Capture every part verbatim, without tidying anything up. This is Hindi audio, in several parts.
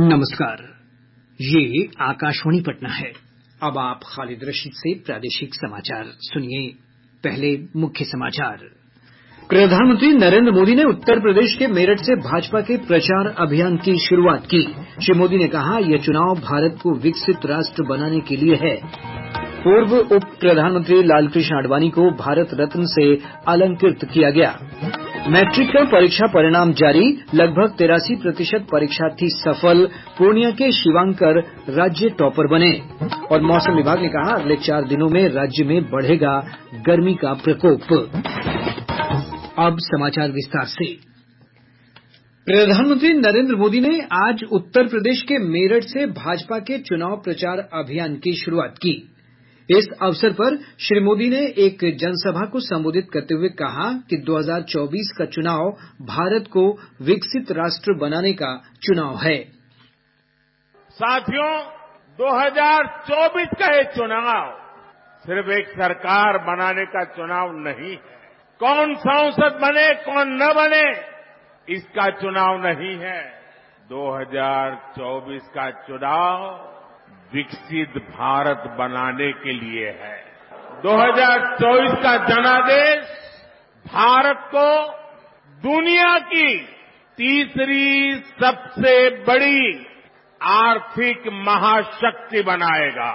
नमस्कार, ये आकाशवाणी पटना है। अब आप खालिद रशीद से प्रादेशिक समाचार सुनिए। पहले मुख्य समाचार। प्रधानमंत्री नरेंद्र मोदी ने उत्तर प्रदेश के मेरठ से भाजपा के प्रचार अभियान की शुरुआत की। श्री मोदी ने कहा, यह चुनाव भारत को विकसित राष्ट्र बनाने के लिए है। पूर्व उप प्रधानमंत्री लालकृष्ण आडवाणी को भारत रत्न से अलंकृत किया गया। मैट्रिक का परीक्षा परिणाम जारी, लगभग तिरासी प्रतिशत परीक्षार्थी सफल। पूर्णिया के शिवांकर राज्य टॉपर बने। और मौसम विभाग ने कहा, अगले चार दिनों में राज्य में बढ़ेगा गर्मी का प्रकोप। अब समाचार विस्तार से। प्रधानमंत्री नरेंद्र मोदी ने आज उत्तर प्रदेश के मेरठ से भाजपा के चुनाव प्रचार अभियान की शुरुआत की। इस अवसर पर श्री मोदी ने एक जनसभा को संबोधित करते हुए कहा कि दो हज़ार चौबीस का चुनाव भारत को विकसित राष्ट्र बनाने का चुनाव है। साथियों, दो हज़ार चौबीस का ये चुनाव सिर्फ एक सरकार बनाने का चुनाव नहीं है। कौन सांसद बने कौन न बने इसका चुनाव नहीं है। दो हज़ार चौबीस का चुनाव विकसित भारत बनाने के लिए है। दो हज़ार चौबीस का जनादेश भारत को दुनिया की तीसरी सबसे बड़ी आर्थिक महाशक्ति बनाएगा।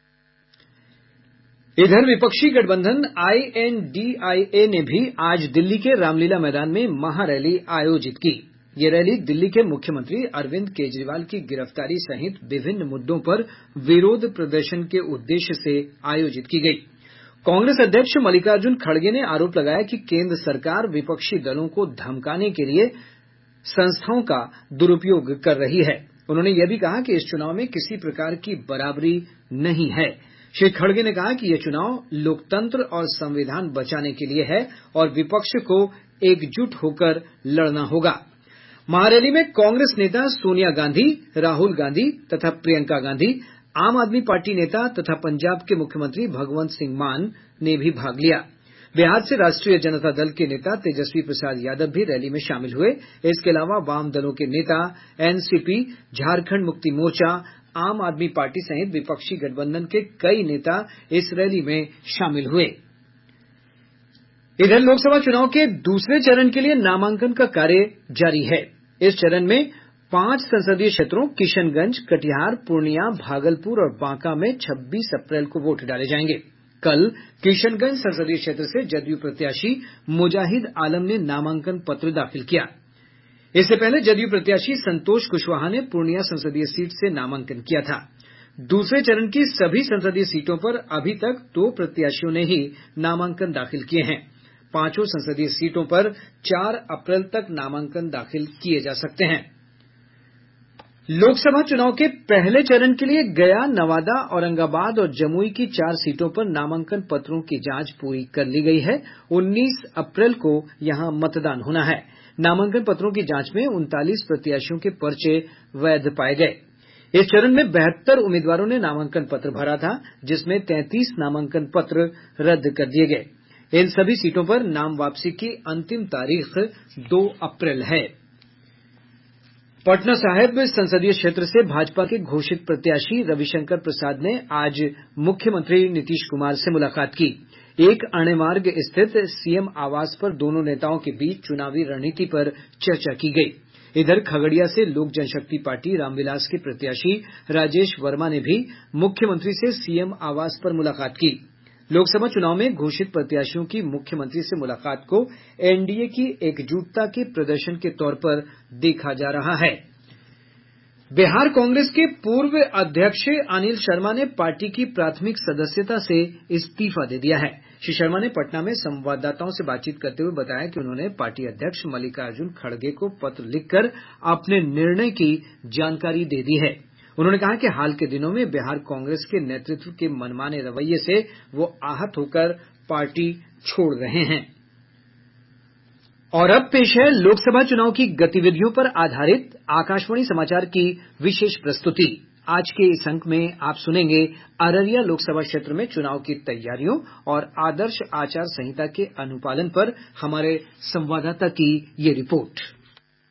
इधर विपक्षी गठबंधन आई एन डी आई ए ने भी आज दिल्ली के रामलीला मैदान में महारैली आयोजित की। ये रैली दिल्ली के मुख्यमंत्री अरविंद केजरीवाल की गिरफ्तारी सहित विभिन्न मुद्दों पर विरोध प्रदर्शन के उद्देश्य से आयोजित की गई। कांग्रेस अध्यक्ष मल्लिकार्जुन खड़गे ने आरोप लगाया कि केंद्र सरकार विपक्षी दलों को धमकाने के लिए संस्थाओं का दुरुपयोग कर रही है। उन्होंने यह भी कहा कि इस चुनाव में किसी प्रकार की बराबरी नहीं है। श्री खड़गे ने कहा कि यह चुनाव लोकतंत्र और संविधान बचाने के लिए है और विपक्ष को एकजुट होकर लड़ना होगा। महारैली में कांग्रेस नेता सोनिया गांधी, राहुल गांधी तथा प्रियंका गांधी, आम आदमी पार्टी नेता तथा पंजाब के मुख्यमंत्री भगवंत सिंह मान ने भी भाग लिया। बिहार से राष्ट्रीय जनता दल के नेता तेजस्वी प्रसाद यादव भी रैली में शामिल हुए। इसके अलावा वाम दलों के नेता, N C P, Jharkhand Mukti Morcha, आम आदमी पार्टी सहित विपक्षी गठबंधन के कई नेता इस रैली में शामिल हुए। इधर लोकसभा चुनाव के दूसरे चरण के लिए नामांकन का कार्य जारी है। इस चरण में पांच संसदीय क्षेत्रों किशनगंज, कटिहार, पूर्णिया, भागलपुर और बांका में छब्बीस अप्रैल को वोट डाले जाएंगे। कल किशनगंज संसदीय क्षेत्र से जदयू प्रत्याशी मुजाहिद आलम ने नामांकन पत्र दाखिल किया। इससे पहले जदयू प्रत्याशी संतोष कुशवाहा ने पूर्णिया संसदीय सीट से नामांकन किया था। दूसरे चरण की सभी संसदीय सीटों पर अभी तक दो प्रत्याशियों ने ही नामांकन दाखिल किए हैं। पांचों संसदीय सीटों पर चार अप्रैल तक नामांकन दाखिल किए जा सकते हैं। लोकसभा चुनाव के पहले चरण के लिए गया, नवादा, औरंगाबाद और जमुई की चार सीटों पर नामांकन पत्रों की जांच पूरी कर ली गई है। उन्नीस अप्रैल को यहां मतदान होना है। नामांकन पत्रों की जांच में उनतालीस प्रत्याशियों के पर्चे वैध पाए गए। इस चरण में बहत्तर उम्मीदवारों ने नामांकन पत्र भरा था, जिसमें तैंतीस नामांकन पत्र रद्द कर दिए गए। इन सभी सीटों पर नाम वापसी की अंतिम तारीख दो अप्रैल है। पटना साहिब संसदीय क्षेत्र से भाजपा के घोषित प्रत्याशी रविशंकर प्रसाद ने आज मुख्यमंत्री नीतीश कुमार से मुलाकात की। एक अणे मार्ग स्थित सीएम आवास पर दोनों नेताओं के बीच चुनावी रणनीति पर चर्चा की गई। इधर खगड़िया से लोक जनशक्ति पार्टी रामविलास के प्रत्याशी राजेश वर्मा ने भी मुख्यमंत्री से सीएम आवास पर मुलाकात की। लोकसभा चुनाव में घोषित प्रत्याशियों की मुख्यमंत्री से मुलाकात को एनडीए की एकजुटता के प्रदर्शन के तौर पर देखा जा रहा है। बिहार कांग्रेस के पूर्व अध्यक्ष अनिल शर्मा ने पार्टी की प्राथमिक सदस्यता से इस्तीफा दे दिया है। श्री शर्मा ने पटना में संवाददाताओं से बातचीत करते हुए बताया कि उन्होंने पार्टी अध्यक्ष मल्लिकार्जुन खड़गे को पत्र लिखकर अपने निर्णय की जानकारी दे दी है। उन्होंने कहा कि हाल के दिनों में बिहार कांग्रेस के नेतृत्व के मनमाने रवैये से वो आहत होकर पार्टी छोड़ रहे हैं। और अब पेश है लोकसभा चुनाव की गतिविधियों पर आधारित आकाशवाणी समाचार की विशेष प्रस्तुति। आज के इस अंक में आप सुनेंगे अररिया लोकसभा क्षेत्र में चुनाव की तैयारियों और आदर्श आचार संहिता के अनुपालन पर हमारे संवाददाता की ये रिपोर्ट।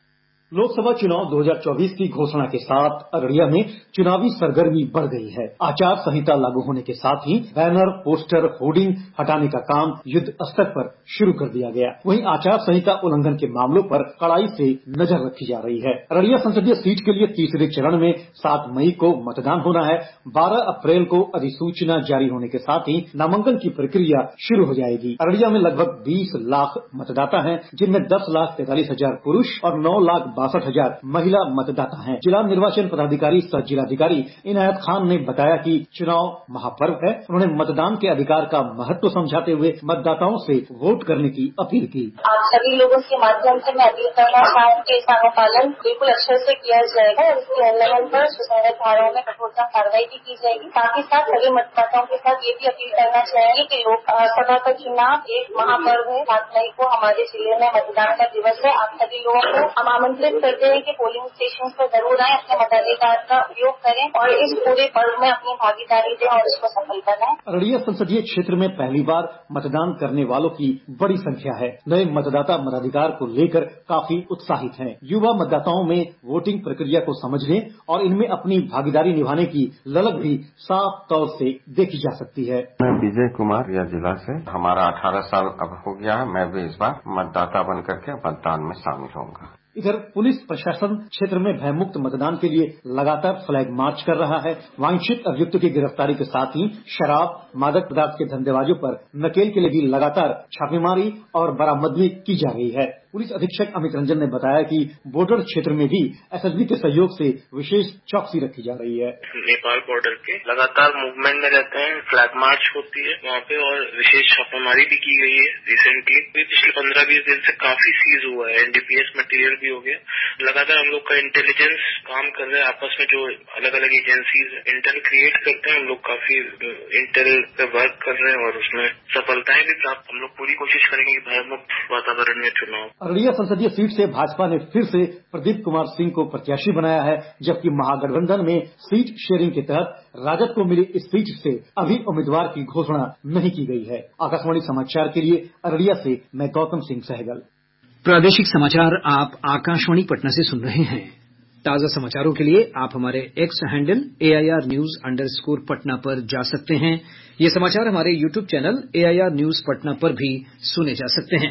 लोकसभा चुनाव दो हज़ार चौबीस की घोषणा के साथ अररिया में चुनावी सरगर्मी बढ़ गई है। आचार संहिता लागू होने के साथ ही बैनर, पोस्टर, होर्डिंग हटाने का काम युद्ध स्तर पर शुरू कर दिया गया। वहीं आचार संहिता उल्लंघन के मामलों पर कड़ाई से नजर रखी जा रही है। अररिया संसदीय सीट के लिए तीसरे चरण में सात मई को मतदान होना है। बारह अप्रैल को अधिसूचना जारी होने के साथ ही नामांकन की प्रक्रिया शुरू हो जाएगी। अररिया में लगभग बीस लाख मतदाता हैं, जिनमें दस लाख तैतालीस हजार पुरुष और नौ लाख बासठ हजार महिला मतदाता हैं। जिला निर्वाचन पदाधिकारी सह जिलाधिकारी इनायत खान ने बताया कि चुनाव महापर्व है। उन्होंने मतदान के अधिकार का महत्व समझाते हुए मतदाताओं से वोट करने की अपील की। आप सभी लोगों के माध्यम से मैं अपील करना चाहूँ कि इसका अनुपालन बिल्कुल अच्छे से किया जाएगा और इसके उल्लंघन पर सुसंगत धाराओं में कठोरता कार्रवाई भी की जाएगी। साथ ही साथ सभी मतदाताओं के साथ ये भी अपील करना चाहेंगे कि लोकसभा का चुनाव एक महापर्व है। सात मई को हमारे जिले में मतदान का दिवस है। आप सभी लोगों को हम आमंत्रित करते हैं कि पोलिंग स्टेशन पर जरूर आए, अपने मताधिकार का उपयोग करें और इस पूरे पर्व में अपनी भागीदारी दें और इसको सफल बनाएं। अररिया संसदीय क्षेत्र में पहली बार मतदान करने वालों की बड़ी संख्या है। नए मतदाता मताधिकार को लेकर काफी उत्साहित हैं। युवा मतदाताओं में वोटिंग प्रक्रिया को समझने और इनमें अपनी भागीदारी निभाने की ललक भी साफ तौर से देखी जा सकती है। मैं विजय कुमार या जिला से, हमारा अठारह साल अब हो गया है। मैं भी इस बार मतदाता बन करके मतदान में शामिल होऊंगा। इधर पुलिस प्रशासन क्षेत्र में भयमुक्त मतदान के लिए लगातार फ्लैग मार्च कर रहा है। वांछित अभियुक्त की गिरफ्तारी के साथ ही शराब, मादक पदार्थ के धंधेबाजों पर नकेल के लिए भी लगातार छापेमारी और बरामदगी की जा रही है। पुलिस अधीक्षक अमित रंजन ने बताया कि बॉर्डर क्षेत्र में भी एसएसबी के सहयोग से विशेष चौकसी रखी जा रही है। नेपाल बॉर्डर के लगातार मूवमेंट में रहते हैं, फ्लैग मार्च होती है वहाँ पे और विशेष छापेमारी भी की गई है। रिसेंटली पिछले पंद्रह बीस दिन से काफी सीज हुआ है, एनडीपीएस मटेरियल भी हो गया। लगातार हम लोग का इंटेलिजेंस काम कर रहे हैं, आपस में जो अलग अलग एजेंसीज इंटेल क्रिएट करते हैं, हम लोग काफी इंटेल पे वर्क कर रहे हैं और उसमें सफलताएं भी प्राप्त। हम लोग पूरी कोशिश करेंगे कि भयमुक्त वातावरण में चुनाव। अररिया संसदीय सीट से भाजपा ने फिर से प्रदीप कुमार सिंह को प्रत्याशी बनाया है, जबकि महागठबंधन में सीट शेयरिंग के तहत राजद को मिली इस सीट से अभी उम्मीदवार की घोषणा नहीं की गई है। आकाशवाणी समाचार के लिए अररिया से मैं गौतम सिंह सहगल। प्रादेशिक समाचार आप आकाशवाणी पटना से सुन रहे हैं। ताजा समाचारों के लिए आप हमारे X handle AIR news underscore Patna पर जा सकते हैं। ये समाचार हमारे YouTube channel AIR news Patna पर भी सुने जा सकते हैं।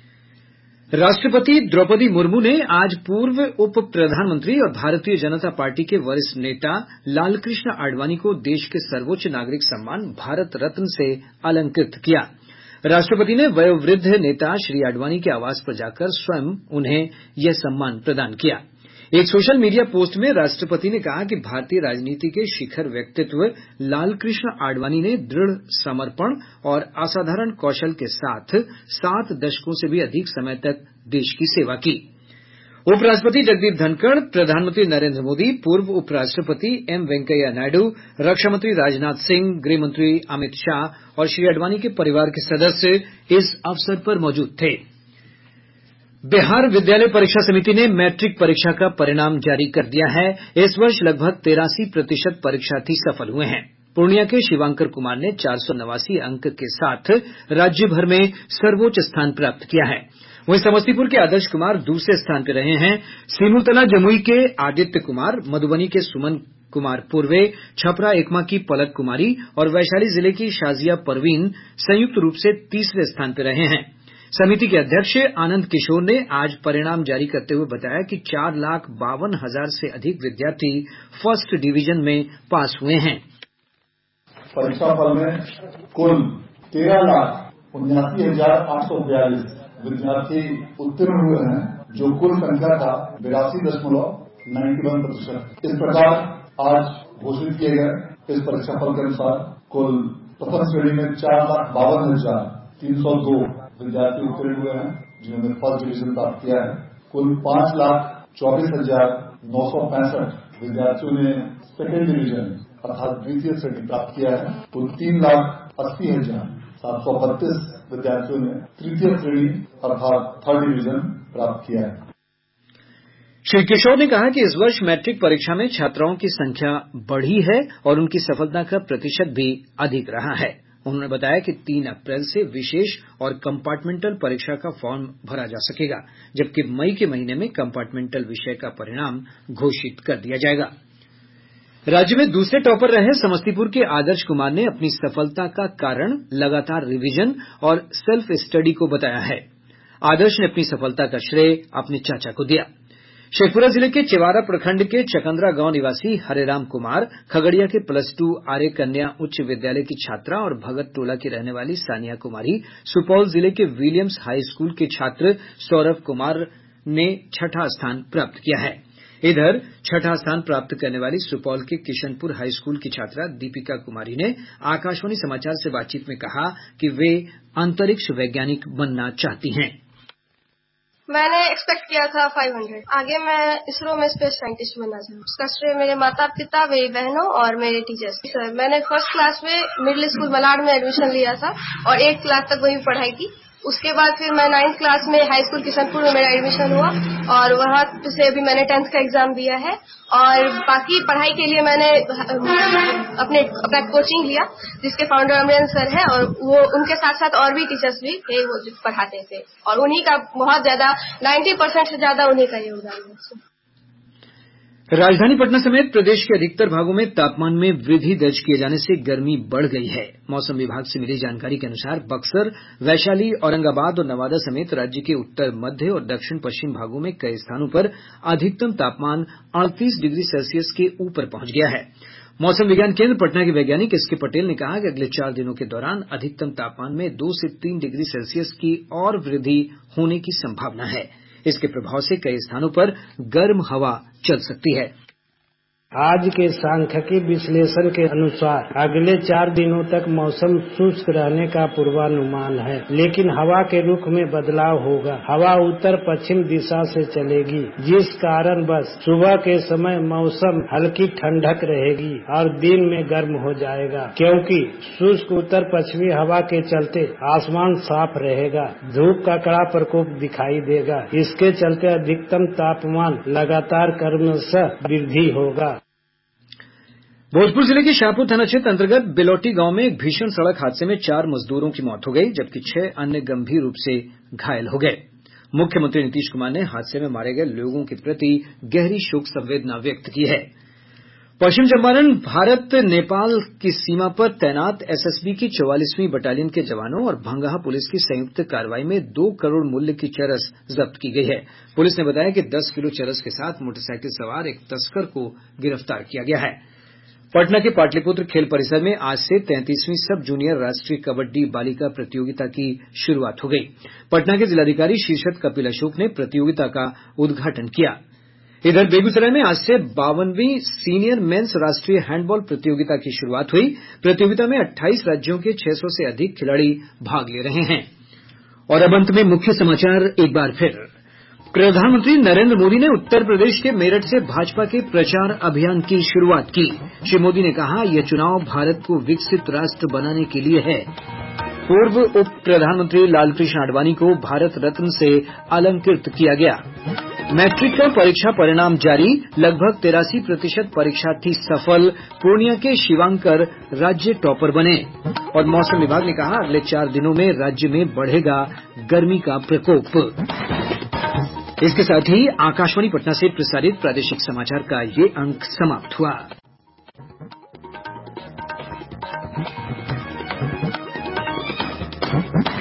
राष्ट्रपति द्रौपदी मुर्मू ने आज पूर्व उप प्रधानमंत्री और भारतीय जनता पार्टी के वरिष्ठ नेता लालकृष्ण आडवाणी को देश के सर्वोच्च नागरिक सम्मान भारत रत्न से अलंकृत किया। राष्ट्रपति ने वयोवृद्ध नेता श्री आडवाणी के आवास पर जाकर स्वयं उन्हें यह सम्मान प्रदान किया। एक सोशल मीडिया पोस्ट में राष्ट्रपति ने कहा कि भारतीय राजनीति के शिखर व्यक्तित्व लालकृष्ण आडवाणी ने दृढ़ समर्पण और असाधारण कौशल के साथ सात दशकों से भी अधिक समय तक देश की सेवा की। उपराष्ट्रपति जगदीप धनखड़, प्रधानमंत्री नरेंद्र मोदी, पूर्व उपराष्ट्रपति एम वेंकैया नायडू, रक्षामंत्री राजनाथ सिंह, गृहमंत्री अमित शाह और श्री आडवाणी के परिवार के सदस्य इस अवसर पर मौजूद थे। बिहार विद्यालय परीक्षा समिति ने मैट्रिक परीक्षा का परिणाम जारी कर दिया है। इस वर्ष लगभग तिरासी प्रतिशत परीक्षार्थी सफल हुए हैं। पूर्णिया के शिवांकर कुमार ने चार सौ नवासी अंक के साथ राज्य भर में सर्वोच्च स्थान प्राप्त किया है। वहीं समस्तीपुर के आदर्श कुमार दूसरे स्थान पर रहे हैं। सिमुलतला जमुई के आदित्य कुमार, मधुबनी के सुमन कुमार पूर्वे, छपरा एकमा की पलक कुमारी और वैशाली जिले की शाजिया परवीन संयुक्त रूप से तीसरे स्थान पर रहे हैं। समिति के अध्यक्ष आनंद किशोर ने आज परिणाम जारी करते हुए बताया कि चार लाख बावन हजार से अधिक विद्यार्थी फर्स्ट डिवीजन में पास हुए हैं। परीक्षा फल में कुल तेरह लाख उन्यासी हजार आठ सौ बयालीस विद्यार्थी उत्तीर्ण हुए हैं, जो कुल संख्या का बिरासी दशमलव नाइन्टी वन प्रतिशत। इस प्रकार आज घोषित किए गए इस परीक्षा फल के अनुसार कुल प्रथम श्रेणी में चार लाख बावन हजार तीन सौ दो विद्यार्थी उत्तीर्ण हुए हैं, जिन्होंने फर्स्ट डिवीजन प्राप्त किया है। कुल पांच लाख चौबीस हजार नौ सौ पैंसठ विद्यार्थियों ने सेकेंड डिवीजन अर्थात द्वितीय श्रेणी प्राप्त किया है। कुल तीन लाख अस्सी हजार सात सौ बत्तीस विद्यार्थियों ने तृतीय श्रेणी अर्थात थर्ड डिवीजन प्राप्त किया है। श्री किशोर ने कहा कि इस वर्ष मैट्रिक परीक्षा में छात्राओं की संख्या बढ़ी है और उनकी सफलता का प्रतिशत भी अधिक रहा है। उन्होंने बताया कि तीन अप्रैल से विशेष और कंपार्टमेंटल परीक्षा का फॉर्म भरा जा सकेगा, जबकि मई के महीने में कंपार्टमेंटल विषय का परिणाम घोषित कर दिया जाएगा। राज्य में दूसरे टॉपर रहे समस्तीपुर के आदर्श कुमार ने अपनी सफलता का कारण लगातार रिवीजन और सेल्फ स्टडी को बताया है। आदर्श ने अपनी सफलता का श्रेय अपने चाचा को दिया। शेखपुरा जिले के चेवारा प्रखंड के चकंदरा गांव निवासी हरेराम कुमार, खगड़िया के प्लस टू आर्य कन्या उच्च विद्यालय की छात्रा और भगत टोला की रहने वाली सानिया कुमारी, सुपौल जिले के विलियम्स हाई स्कूल के छात्र सौरभ कुमार ने छठा स्थान प्राप्त किया है। इधर छठा स्थान प्राप्त करने वाली सुपौल के किशनपुर हाई स्कूल की छात्रा दीपिका कुमारी ने आकाशवाणी समाचार से बातचीत में कहा कि वे अंतरिक्ष वैज्ञानिक बनना चाहती हैं। मैंने एक्सपेक्ट किया था पाँच सौ। आगे मैं इसरो में स्पेस साइंटिस्ट बनना चाहूँ। उसका श्रेय मेरे माता पिता, मेरी बहनों और मेरे टीचर्स। सर, मैंने फर्स्ट क्लास में मिडिल स्कूल मलाड में एडमिशन लिया था और एट क्लास तक वहीं पढ़ाई की। उसके बाद फिर मैं नाइन्थ क्लास में हाई स्कूल किशनपुर में मेरा एडमिशन हुआ और वहाँ से अभी मैंने टेंथ का एग्जाम दिया है। और बाकी पढ़ाई के लिए मैंने अपने अपना कोचिंग लिया, जिसके फाउंडर अमरेंद्र सर है और वो उनके साथ साथ और भी टीचर्स भी थे वो जो पढ़ाते थे और उन्हीं का बहुत ज्यादा नब्बे परसेंट से ज्यादा उन्हीं का योगदान है। राजधानी पटना समेत प्रदेश के अधिकतर भागों में तापमान में वृद्धि दर्ज किए जाने से गर्मी बढ़ गई है। मौसम विभाग से मिली जानकारी के अनुसार बक्सर, वैशाली, औरंगाबाद और नवादा समेत राज्य के उत्तर, मध्य और दक्षिण पश्चिम भागों में कई स्थानों पर अधिकतम तापमान अड़तीस डिग्री सेल्सियस के ऊपर पहुंच गया है। मौसम विज्ञान केंद्र पटना के वैज्ञानिक एस के पटेल ने कहा कि अगले चार दिनों के दौरान अधिकतम तापमान में दो से तीन डिग्री सेल्सियस की और वृद्धि होने की संभावना है। इसके प्रभाव से कई स्थानों पर गर्म हवा चल सकती है। आज के सांख्यिकी विश्लेषण के अनुसार अगले चार दिनों तक मौसम शुष्क रहने का पूर्वानुमान है, लेकिन हवा के रुख में बदलाव होगा। हवा उत्तर पश्चिम दिशा से चलेगी, जिस कारण बस सुबह के समय मौसम हल्की ठंडक रहेगी और दिन में गर्म हो जाएगा, क्योंकि शुष्क उत्तर पश्चिमी हवा के चलते आसमान साफ रहेगा, धूप का कड़ा प्रकोप दिखाई देगा। इसके चलते अधिकतम तापमान लगातार क्रमशः वृद्धि होगा। भोजपुर जिले के शाहपुर थाना क्षेत्र अंतर्गत बिलौटी गांव में एक भीषण सड़क हादसे में चार मजदूरों की मौत हो गई, जबकि छह अन्य गंभीर रूप से घायल हो गए। मुख्यमंत्री नीतीश कुमार ने हादसे में मारे गए लोगों के प्रति गहरी शोक संवेदना व्यक्त की है। पश्चिम चंपारण भारत नेपाल की सीमा पर तैनात एसएसबी की चौवालीसवीं बटालियन के जवानों और भंगहा पुलिस की संयुक्त कार्रवाई में दो करोड़ मूल्य की चरस जब्त की गई है। पुलिस ने बताया कि दस किलो चरस के साथ मोटरसाइकिल सवार एक तस्कर को गिरफ्तार किया गया है। पटना के पाटलिपुत्र खेल परिसर में आज से तैंतीसवीं सब जूनियर राष्ट्रीय कबड्डी बालिका प्रतियोगिता की शुरूआत हो गई। पटना के जिलाधिकारी शीर्षत कपिल अशोक ने प्रतियोगिता का उद्घाटन किया। इधर बेगूसराय में आज से बावनवीं सीनियर मेंस राष्ट्रीय हैंडबॉल प्रतियोगिता की शुरूआत हुई। प्रतियोगिता में अट्ठाईस राज्यों के छह सौ से अधिक खिलाड़ी भाग ले रहे हैं। और अब अंत में मुख्य समाचार एक बार फिर। प्रधानमंत्री नरेंद्र मोदी ने उत्तर प्रदेश के मेरठ से भाजपा के प्रचार अभियान की शुरूआत की। श्री मोदी ने कहा, यह चुनाव भारत को विकसित राष्ट्र बनाने के लिए है। पूर्व उप प्रधानमंत्री लालकृष्ण आडवाणी को भारत रत्न से अलंकृत किया गया। मैट्रिक का परीक्षा परिणाम जारी, लगभग तिरासी प्रतिशत परीक्षार्थी सफल। पूर्णिया के शिवांकर राज्य टॉपर बने। और मौसम विभाग ने कहा, अगले चार दिनों में राज्य में बढ़ेगा गर्मी का प्रकोप। इसके साथ ही आकाशवाणी पटना से प्रसारित प्रादेशिक समाचार का ये अंक समाप्त हुआ।